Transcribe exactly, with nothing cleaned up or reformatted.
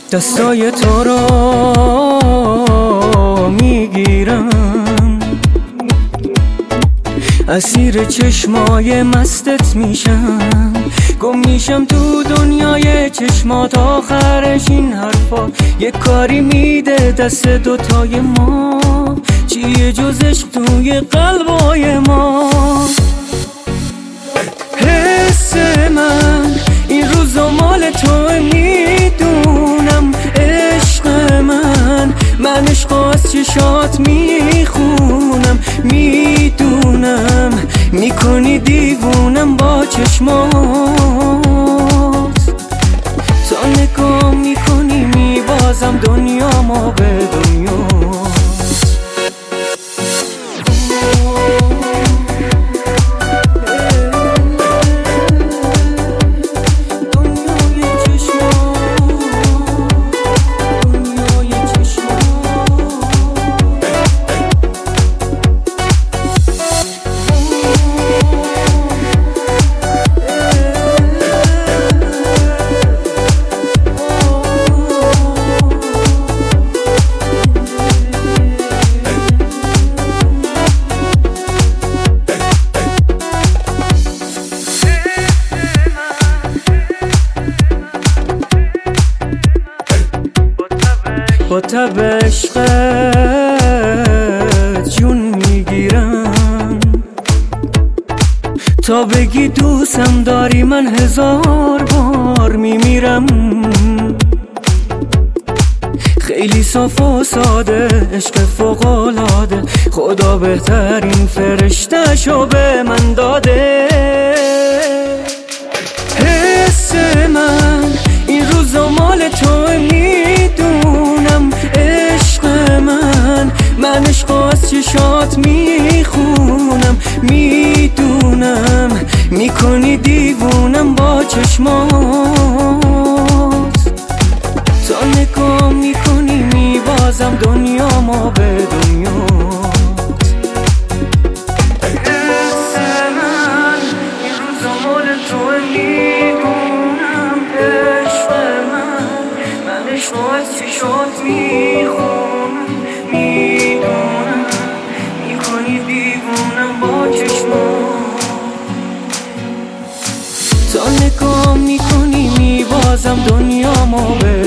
دستای تو رو میگیرم، اسیر چشمای مستت میشم، گم میشم تو دنیای چشمات. آخرش این حرفا یه کاری میده دست دوتای ما، چیه جز عشق توی قلبای ما؟ حس من این روزا مال تو میدونم، عشق من من عشق از چشات میخونم، میدونم میکنی دیوونم با چشمات. تا نگاه میکنی میبازم دنیا ما به دنیا. با تب عشقت جون میگیرم، تا بگی دوستم داری من هزار بار میمیرم. خیلی صاف و ساده، عشق فوق‌العاده، خدا بهترین فرشته‌شو به من داده. حس من این روزا مال تو میدونم، عشق من من عشق از چشات میخونم، میدونم میکنی دیوونم با چشمات. تا نگاه میکنی میبازم دنیا ما به دنیا. حس من این روزا مال تو میدونم، عشق من من عشق از چشات میخونم، میدونم میکنی دیوونم با چشمات. تا نگاه میکنی میبازم دنیا ما به